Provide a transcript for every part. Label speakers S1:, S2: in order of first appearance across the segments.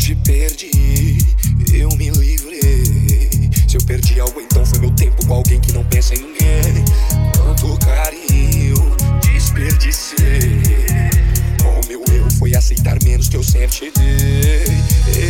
S1: te perdi, eu me livrei. Se eu perdi algo, então foi meu tempo com alguém que não pensa em ninguém. Quanto carinho desperdicei. O meu erro foi aceitar menos que eu sempre te dei.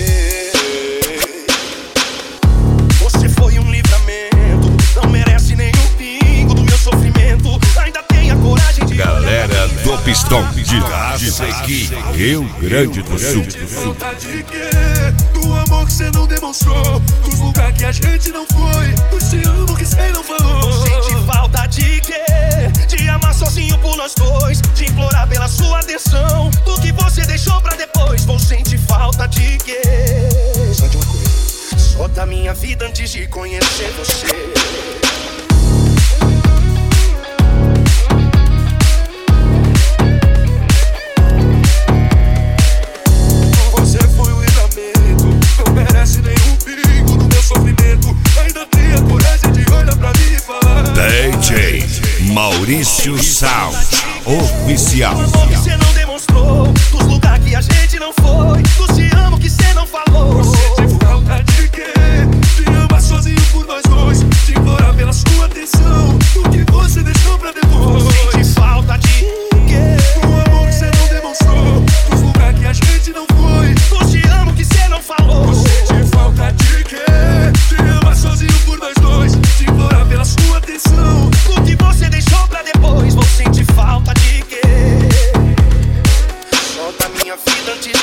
S1: Você foi um livramento, não merece nem um pingo do meu sofrimento. Ainda tem a coragem de...
S2: Galera do Pistão de Cacequi, Rio Grande do Sul.
S1: Falta de quê? Do amor que cê não demonstrou, dos lugares que a gente não foi, do te amo que cê não falou.
S3: Sente falta de quê? De amar sozinho por nós dois, de implorar pela sua atenção, do que você deixou pra depois. Vou sentir falta de quê?
S1: Só de uma coisa,
S3: só da minha vida antes de conhecer você.
S2: DJ Maurício Sound Oficial.
S3: Do amor que cê não demonstrou, dos lugares que a gente não foi, do te amo que cê não falou.
S1: você te falta de quê? De amar sozinho por nós dois, de implorar pela sua atenção, do que você deixou pra depois.
S3: Sente falta de quê?
S1: Do amor que cê não demonstrou, dos lugares que a gente não foi,
S3: do te amo que cê não falou.
S1: você te falta de quê? De amar sozinho por nós dois, de implorar pela sua atenção,
S3: do que você deixou pra depois. Vou sentir falta de quê? Só da minha vida antes